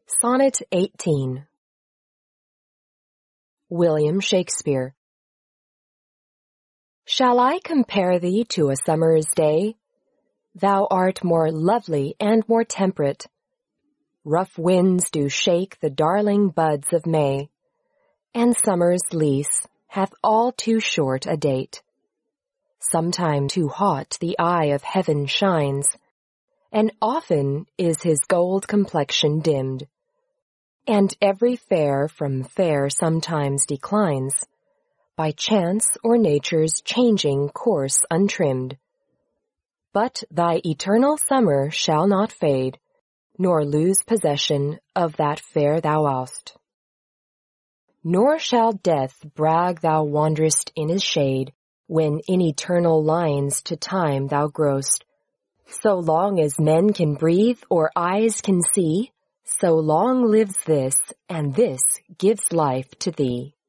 Sonnet 18. William Shakespeare. Shall I compare thee to a summer's day? Thou art more lovely and more temperate. Rough winds do shake the darling buds of May, and summer's lease hath all too short a date. Sometime too hot the eye of heaven shines, and often is his gold complexion dimmed. And every fair from fair sometimes declines, by chance or nature's changing course untrimmed. But thy eternal summer shall not fade, nor lose possession of that fair thou wast. Nor shall death brag thou wanderest in his shade, when in eternal lines to time thou growst. So long as men can breathe or eyes can see, so long lives this, and this gives life to thee.